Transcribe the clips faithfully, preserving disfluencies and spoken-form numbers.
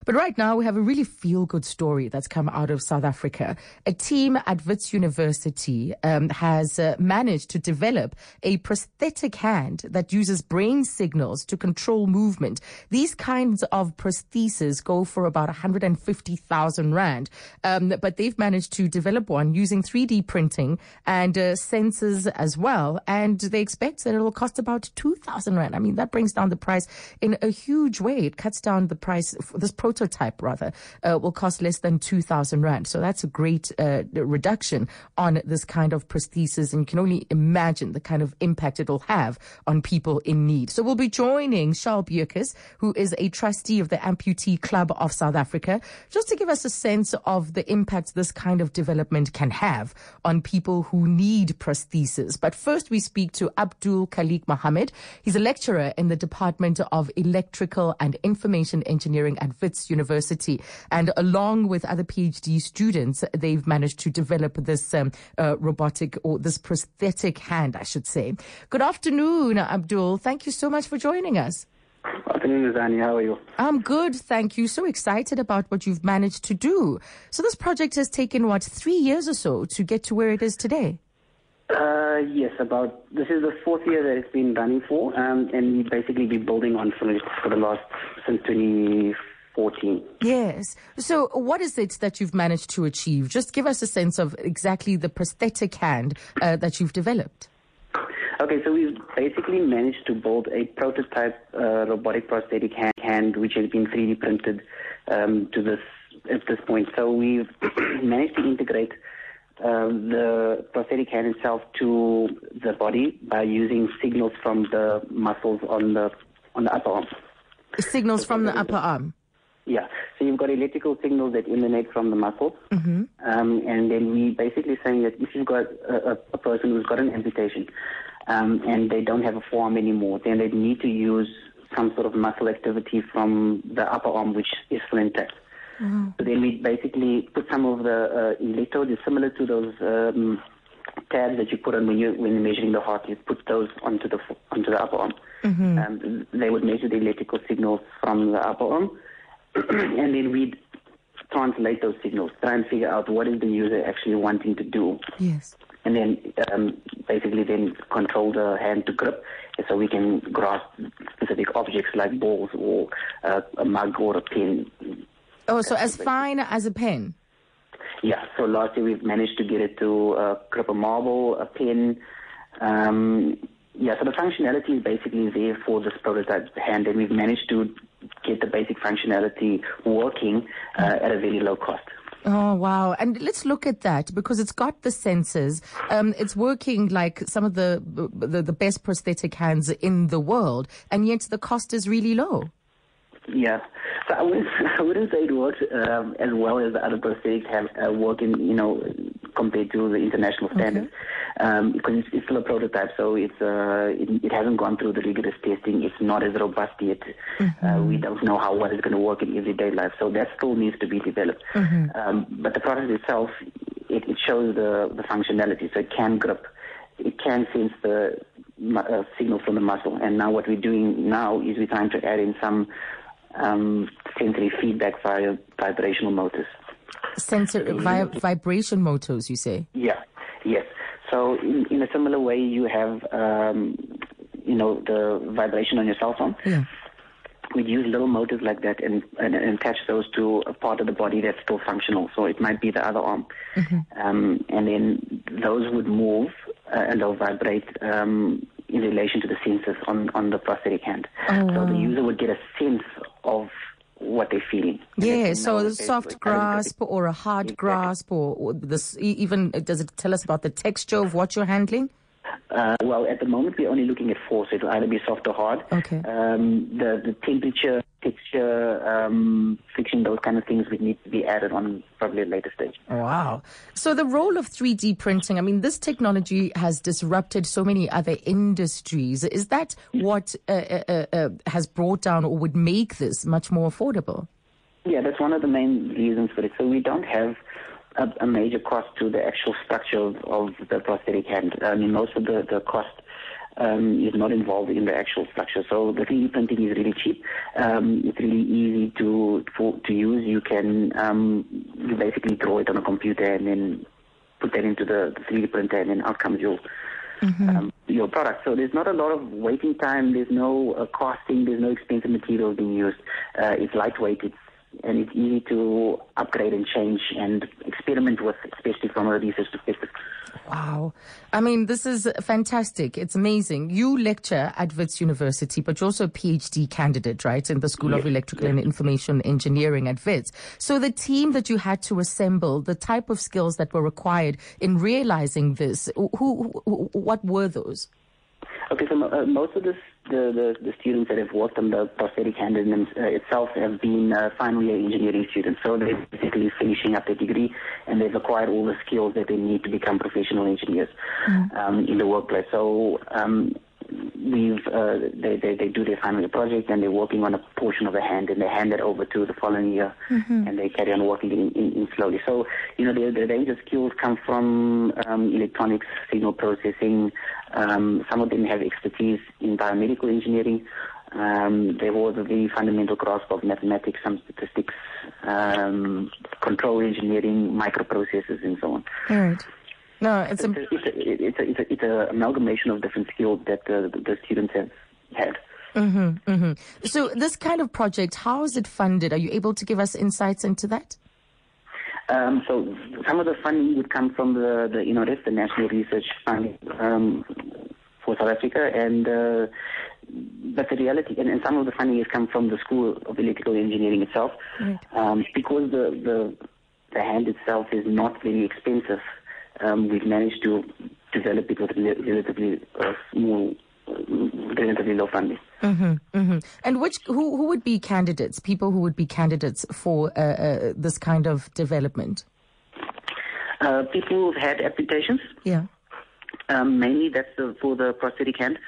But right now, we have a really feel-good story that's come out of South Africa. A team at Wits University um, has uh, managed to develop a prosthetic hand that uses brain signals to control movement. These kinds of prostheses go for about one hundred fifty thousand rand. Um, but they've managed to develop one using three D printing and uh, sensors as well. And they expect that it will cost about two thousand rand. I mean, that brings down the price in a huge way. It cuts down the price for this prototype, rather, uh, will cost less than two thousand rand. So that's a great uh, reduction on this kind of prosthesis. And you can only imagine the kind of impact it will have on people in need. So we'll be joining Charles Beukes, who is a trustee of the Amputee Club of South Africa, just to give us a sense of the impact this kind of development can have on people who need prosthesis. But first we speak to Abdul Khalik Mohammed. He's a lecturer in the Department of Electrical and Information Engineering at Wits University. And along with other PhD students, they've managed to develop this um, uh, robotic or this prosthetic hand, I should say. Good afternoon, Abdul. Thank you so much for joining us. Afternoon, Zani. How are you? I'm good, thank you. So excited about what you've managed to do. So this project has taken, what, three years or so to get to where it is today? Uh, yes, about, this is the fourth year that it's been running for, um, and we've basically been building on for it for the last, since twenty fourteen. Yes. So what is it that you've managed to achieve? Just give us a sense of exactly the prosthetic hand uh, that you've developed. Okay, so we've basically managed to build a prototype uh, robotic prosthetic hand, hand which has been three D printed um, to this at this point. So we've managed to integrate um, the prosthetic hand itself to the body by using signals from the muscles on the on the upper arm. Signals from the upper arm. Yeah, so you've got electrical signals that emanate from the muscles, mm-hmm. um, and then we basically saying that if you've got a, a, a person who's got an amputation um, and they don't have a forearm anymore, then they need to use some sort of muscle activity from the upper arm, which is still intact. Mm-hmm. So then we basically put some of the uh, electrodes, similar to those um, tabs that you put on when you when you're measuring the heart. You put those onto the onto the upper arm. Mm-hmm. Um, they would measure the electrical signals from the upper arm. And then we'd translate those signals, try and figure out what is the user actually wanting to do. Yes. And then um, basically then control the hand to grip, so we can grasp specific objects like balls or uh, a mug or a pen. Oh, so as fine as a pen? Yeah, so last year we've managed to get it to uh, grip a marble, a pen. Um, yeah, so the functionality is basically there for this prototype hand, and we've managed to get the basic functionality working uh, at a very low cost. Oh, wow. And let's look at that, because it's got the sensors. Um, it's working like some of the, the the best prosthetic hands in the world, and yet the cost is really low. Yeah, so I wouldn't, I wouldn't say it works um, as well as the other prosthetics have uh, work in, you know, compared to the international standards, okay. um, because it's, it's still a prototype, so it's uh, it, it hasn't gone through the rigorous testing. It's not as robust yet. Mm-hmm. Uh, we don't know how well it's going to work in everyday life, so that still needs to be developed. Mm-hmm. Um, but the product itself, it, it shows the, the functionality, so it can grip, it can sense the uh, signal from the muscle, and now what we're doing now is we're trying to add in some Um, sensory feedback via vibrational motors. Sensor via vibration motors, you say? Yeah, yes. So in, in a similar way, you have, um, you know, the vibration on your cell phone. Yeah. We'd use little motors like that and, and, and attach those to a part of the body that's still functional. So it might be the other arm. Mm-hmm. Um, and then those would move uh, and they'll vibrate um, in relation to the sensors on, on the prosthetic hand. Oh, so wow. the user would get a sense of what they're feeling. Yeah, so a soft grasp or a hard exactly. grasp, or, or this, even does it tell us about the texture of what you're handling? Uh, well, at the moment we're only looking at four, so it'll either be soft or hard. Okay. Um, the, the temperature, texture, um, friction, those kind of things would need to be added on probably at a later stage. Wow. So the role of three D printing, I mean, this technology has disrupted so many other industries. Is that what uh, uh, uh, has brought down or would make this much more affordable? Yeah, that's one of the main reasons for it. So we don't have a, a major cost to the actual structure of, of the prosthetic hand. I mean, most of the, the cost um, is not involved in the actual structure. So the three D printing is really cheap. Um, it's really easy to for, to use. You can um, you basically draw it on a computer and then put that into the, the three D printer, and then out comes your mm-hmm. um, your product. So there's not a lot of waiting time. There's no uh, costing. There's no expensive material being used. Uh, it's lightweight. It's and it's easy to upgrade and change and experiment with, especially from a research perspective. Wow. I mean, this is fantastic. It's amazing. You lecture at Wits University, but you're also a PhD candidate, right, in the School yes. of Electrical yes. and Information Engineering at Wits. So the team that you had to assemble, the type of skills that were required in realizing this, who, who what were those? Okay, so uh, most of this, the, the, the students that have worked on the prosthetic hand in them, uh, itself have been uh, final year engineering students. So they're basically finishing up their degree, and they've acquired all the skills that they need to become professional engineers mm. um, in the workplace. So um, we've uh, they, they they do their final year project, and they're working on a portion of the hand, and they hand it over to the following year, mm-hmm. and they carry on working in, in, in slowly. So you know the, the range of skills come from um, electronics, signal processing. Um, some of them have expertise in biomedical engineering. Um, they have a very fundamental grasp of mathematics, some statistics, um, control engineering, microprocessors, and so on. All right. No, it's a, it's a, it's a, it's a, it's a amalgamation of different skills that uh, the students have had. Mm-hmm, mm-hmm. So this kind of project, how is it funded? Are you able to give us insights into that? Um, so some of the funding would come from the, the you know, the National Research Fund um, for South Africa, and uh, but the reality, and, and some of the funding has come from the School of Electrical Engineering itself, right. um, because the, the the hand itself is not very expensive. Um, we've managed to develop it with relatively uh, small, relatively low funding. Mm-hmm, mm-hmm. And which who who would be candidates? People who would be candidates for uh, uh, this kind of development? Uh, people who've had amputations. Yeah. Um, mainly that's the, for the prosthetic hand.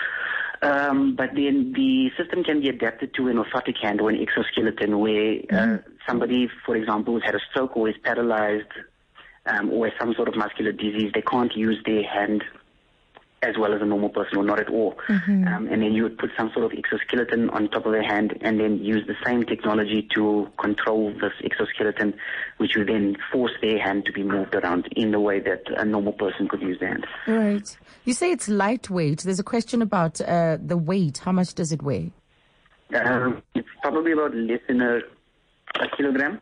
Um, but then the system can be adapted to an orthotic hand or an exoskeleton, where uh, mm-hmm. somebody, for example, who's had a stroke or is paralyzed, um, or has some sort of muscular disease, they can't use their hand as well as a normal person, or not at all. Mm-hmm. Um, and then you would put some sort of exoskeleton on top of their hand, and then use the same technology to control this exoskeleton, which would then force their hand to be moved around in the way that a normal person could use their hand. Right. You say it's lightweight. There's a question about uh, the weight. How much does it weigh? Um, it's probably about less than a, a kilogram.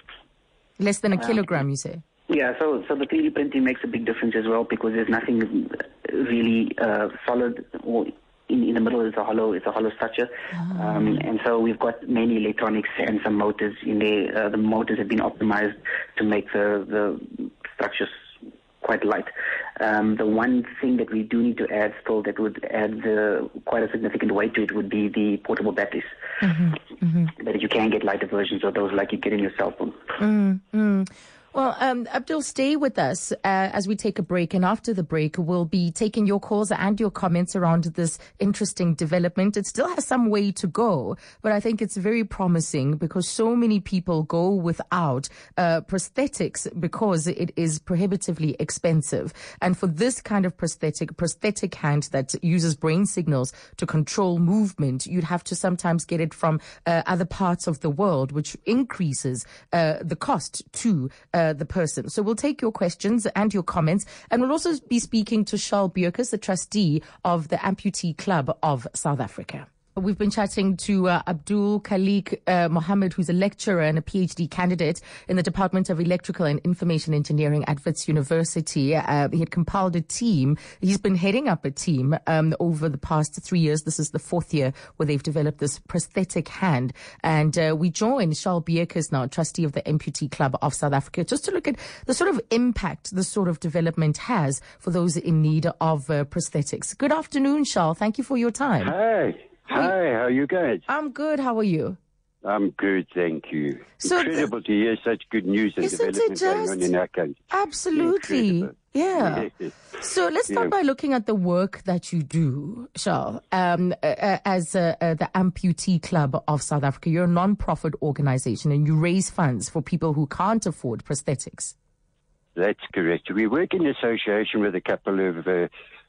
Less than a kilogram, um, you say? Yeah, so so the three D printing makes a big difference as well, because there's nothing really uh, solid, or in, in the middle is a hollow, it's a hollow structure. Oh. Um, and so we've got many electronics and some motors in there. Uh, the motors have been optimized to make the, the structures quite light. Um, the one thing that we do need to add still that would add the, quite a significant weight to it would be the portable batteries. Mm-hmm, mm-hmm. But you can get lighter versions of those like you get in your cell phone. Mm-hmm. Well, um, Abdul, stay with us uh, as we take a break. And after the break, we'll be taking your calls and your comments around this interesting development. It still has some way to go, but I think it's very promising, because so many people go without uh, prosthetics because it is prohibitively expensive. And for this kind of prosthetic, prosthetic hand that uses brain signals to control movement, you'd have to sometimes get it from uh, other parts of the world, which increases uh, the cost to uh, the person. So we'll take your questions and your comments, and we'll also be speaking to Charles Beukes, the trustee of the Amputee Club of South Africa. We've been chatting to uh, Abdul Khalik uh, Mohammed, who's a lecturer and a PhD candidate in the Department of Electrical and Information Engineering at Wits University. Uh, he had compiled a team. He's been heading up a team um, over the past three years. This is the fourth year where they've developed this prosthetic hand. And uh, we join Charles Beukes now, trustee of the Amputee Club of South Africa, just to look at the sort of impact this sort of development has for those in need of uh, prosthetics. Good afternoon, Charles. Thank you for your time. Hi. Hi, how are you guys? I'm good. How are you? I'm good, thank you. So Incredible th- to hear such good news and development going on in our country. Absolutely. Incredible. Yeah. Yes. So let's start yeah. by looking at the work that you do, Charles, um, uh, as uh, uh, the Amputee Club of South Africa. You're a non-profit organization, and you raise funds for people who can't afford prosthetics. That's correct. We work in association with a couple of uh,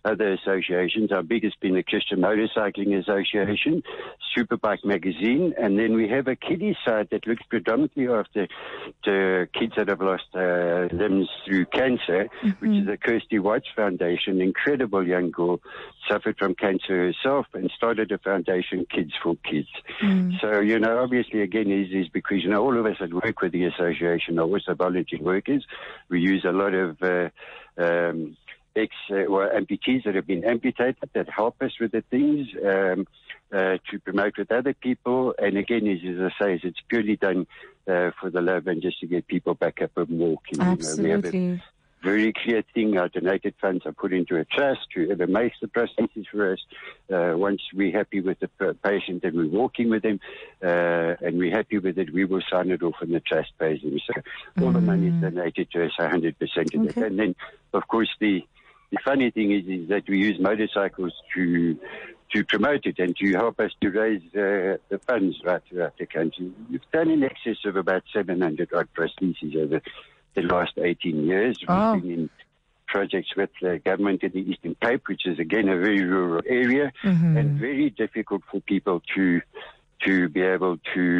other associations. Our biggest being the Christian Motorcycling Association, Superbike Magazine, and then we have a kiddie site that looks predominantly after the kids that have lost uh, limbs through cancer, mm-hmm. which is the Kirsty Watts Foundation. Incredible young girl, suffered from cancer herself and started a foundation, Kids for Kids. Mm. So, you know, obviously, again, is is because, you know, all of us that work with the association are also volunteer workers. We use a lot of uh, um, ex uh, or amputees that have been amputated that help us with the things um, uh, to promote with other people. And again, as, as I say, is it's purely done uh, for the love and just to get people back up and walking. Absolutely. You know, we have a very clear thing. Our donated funds are put into a trust. Whoever makes the prosthesis for us, uh, once we're happy with the patient and we're walking with them, uh, and we're happy with it, we will sign it off and the trust pays them. So all mm. the money is donated to us, one hundred percent of okay. it. And then, of course, the The funny thing is, is that we use motorcycles to to promote it and to help us to raise uh, the funds right throughout the country. We've done in excess of about seven hundred odd prostheses over the last eighteen years. Oh. We've been in projects with the government in the Eastern Cape, which is again a very rural area mm-hmm. and very difficult for people to to be able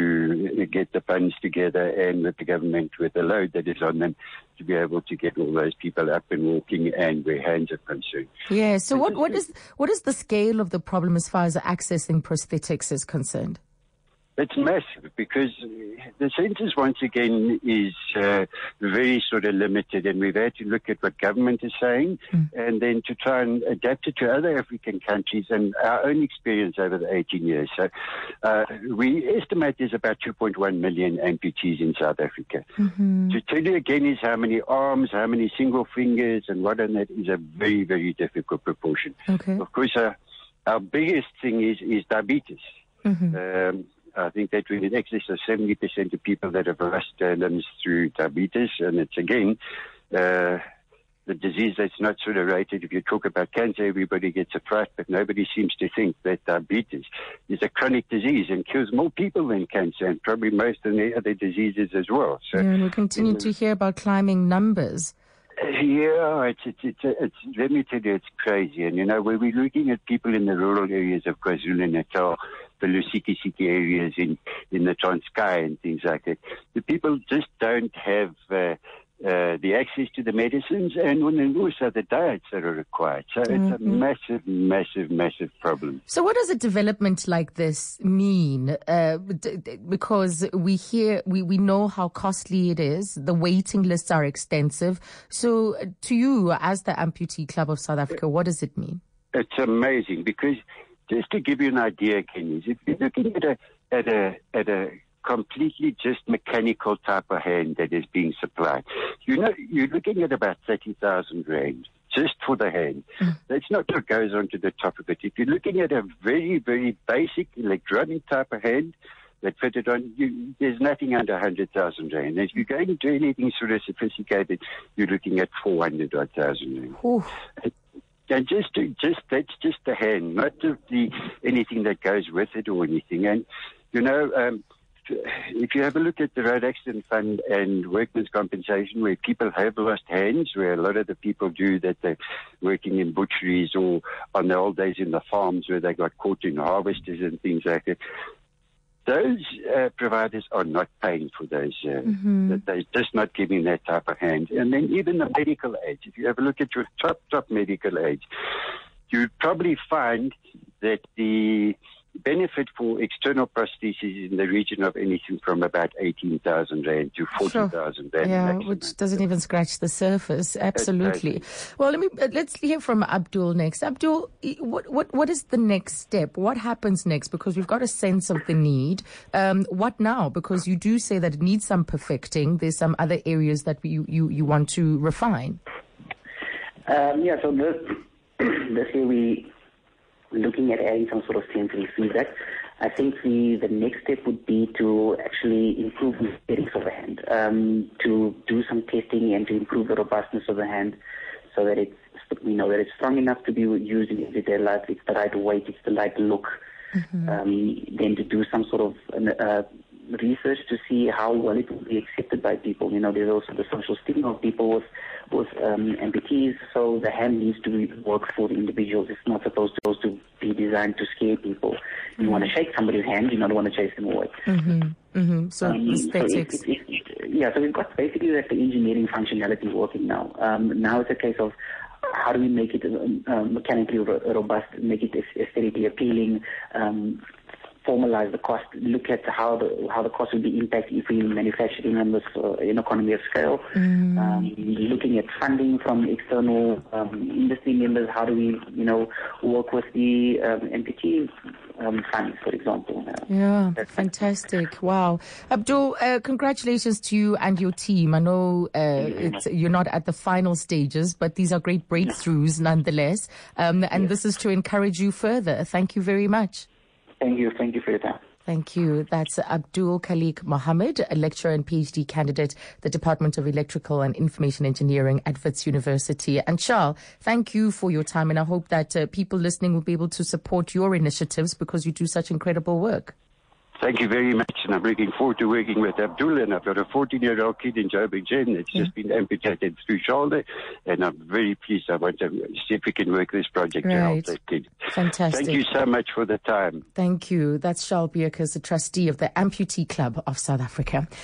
to get the funds together and with the government with the load that is on them to be able to get all those people up and walking and where hands are concerned. Yeah, so what, what is what is the scale of the problem as far as accessing prosthetics is concerned? It's massive because the census, once again, is uh, very sort of limited, and we've had to look at what government is saying mm. and then to try and adapt it to other African countries and our own experience over the eighteen years. So uh, we estimate there's about two point one million amputees in South Africa. Mm-hmm. To tell you again is how many arms, how many single fingers, and what on that is a very, very difficult proportion. Okay. Of course, uh, our biggest thing is, is diabetes. Mm-hmm. Um, I think that we're in excess of seventy percent of people that have lost their limbs through diabetes. And it's, again, uh, the disease that's not sort of rated. If you talk about cancer, everybody gets a fright, but nobody seems to think that diabetes is a chronic disease and kills more people than cancer and probably most of the other diseases as well. So, yeah, and we continue to hear about climbing numbers. Yeah, it's, it's, it's, it's, let me tell you, it's crazy. And, you know, when we're looking at people in the rural areas of KwaZulu-Natal, the Lusikisiki areas in, in the Transkei and things like that, the people just don't have uh, uh, the access to the medicines and also the diets that are required. So mm-hmm. it's a massive, massive, massive problem. So what does a development like this mean? Uh, d- d- because we hear, we, we know how costly it is. The waiting lists are extensive. So uh, to you, as the Amputee Club of South Africa, what does it mean? It's amazing because just to give you an idea, Kenny, if you're looking at a, at a, at a completely just mechanical type of hand that is being supplied, you know, you're looking at about thirty thousand rand just for the hand. Mm. That's not what goes onto the top of it. If you're looking at a very, very basic electronic type of hand that fitted on, you, there's nothing under one hundred thousand rand. If you're going to do anything sort of sophisticated, you're looking at four hundred thousand rand. Ooh. And just, to, just that's just the hand, not the, the anything that goes with it or anything. And you know, um, if you have a look at the Road Accident Fund and workmen's compensation, where people have lost hands, where a lot of the people do that, they're working in butcheries or on the old days in the farms where they got caught in harvesters and things like that. Those uh, providers are not paying for those. Uh, mm-hmm. They're just not giving that type of hand. And then even the medical aids. If you have a look at your top, top medical aids, you'd probably find that the benefit for external prosthesis is in the region of anything from about eighteen thousand rand to forty thousand sure. rand. Yeah, maximum. Which doesn't even scratch the surface. Absolutely. Well, let me let's hear from Abdul next. Abdul, what what what is the next step? What happens next? Because we've got a sense of the need. Um, what now? Because you do say that it needs some perfecting. There's some other areas that you you, you want to refine. Um, yeah. So this this year we. looking at adding some sort of sensory feedback. I think the, the next step would be to actually improve the aesthetics of the hand, um, to do some testing and to improve the robustness of the hand so that it's, we know that it's strong enough to be used in everyday life, it's the right weight, it's the right look. Mm-hmm. Um, then to do some sort of uh, research to see how well it will be accepted by people. You know, there's also the social stigma of people with with um, amputees. So the hand needs to work for the individuals. It's not supposed to, supposed to be designed to scare people. You mm-hmm. want to shake somebody's hand, you don't want to chase them away. Mm-hmm. Mm-hmm. So, um, aesthetics. So it, it, it, yeah, so we've got basically like the engineering functionality working now. Um, now it's a case of how do we make it uh, mechanically ro- robust, make it aesthetically appealing, um, formalize the cost, look at how the how the cost will be impacted if we manufacture in this uh, in economy of scale. Mm. Um, looking at funding from external um, industry members, how do we you know work with the um, amputee um, funds, for example. Uh, yeah, fantastic! Wow, Abdul, uh, congratulations to you and your team. I know uh, it's, you're not at the final stages, but these are great breakthroughs nonetheless, um, and yes. This is to encourage you further. Thank you very much. Thank you. Thank you for your time. Thank you. That's Abdul Khaliq Mohammed, a lecturer and PhD candidate, the Department of Electrical and Information Engineering at Wits University. And Charles, thank you for your time. And I hope that uh, people listening will be able to support your initiatives because you do such incredible work. Thank you very much, and I'm looking forward to working with Abdul. And I've got a fourteen-year-old kid in Joburg Gen that's yeah. just been amputated through shoulder, and I'm very pleased. I want to see if we can work this project right. to help that kid. Fantastic. Thank you so much for the time. Thank you. That's Charles Beukes, the trustee of the Amputee Club of South Africa.